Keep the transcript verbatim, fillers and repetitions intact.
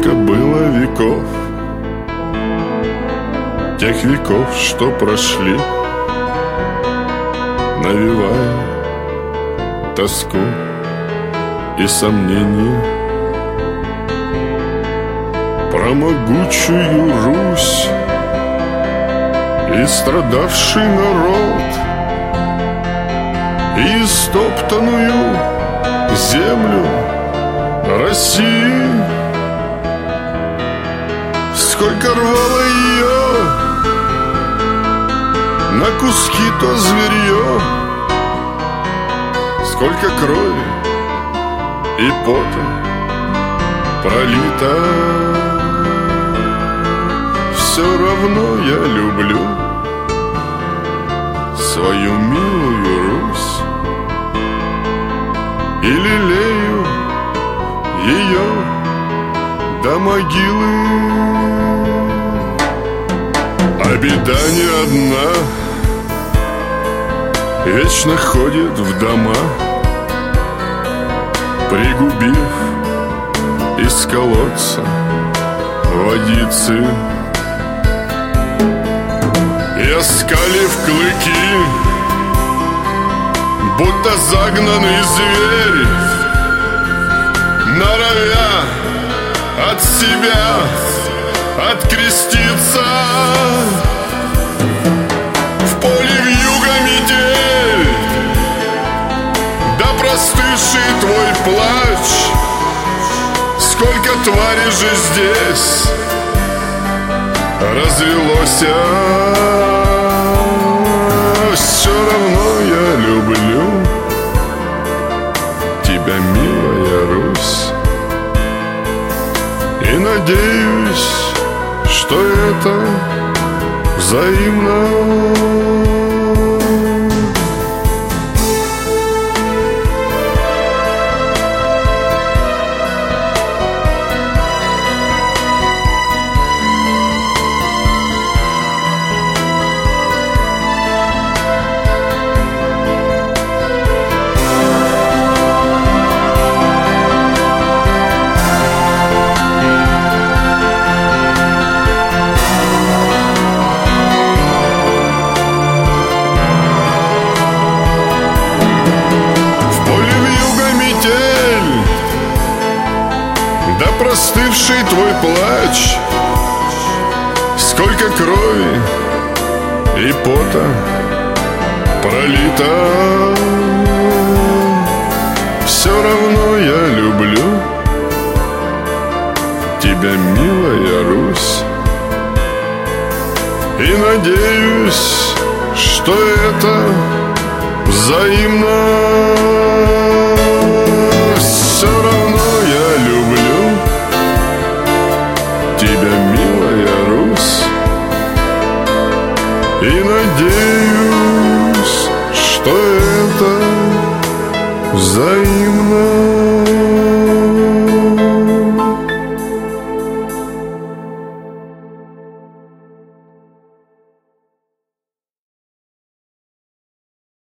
Сколько было веков, тех веков, что прошли, навевая тоску и сомнения. Про могучую Русь и страдавший народ, и истоптанную землю России. Сколько рвало ее на куски то зверье, сколько крови и пота пролито. Все равно я люблю свою милую Русь и лелею ее до могилы. А беда не одна, вечно ходит в дома, пригубив из колодца водицы и оскалив клыки, будто загнанный зверь, норовя от себя откреститься. В поле вьюга метель, да простывший твой плач. Сколько тварей же здесь развелось, все равно я люблю тебя, милая Русь, и надеюсь, что это взаимно. Да простывший твой плач, сколько крови и пота пролито. Все равно я люблю тебя, милая Русь, и надеюсь, что это взаимно. Все равно я люблю тебя, милая Русь, и надеюсь, что это взаимно.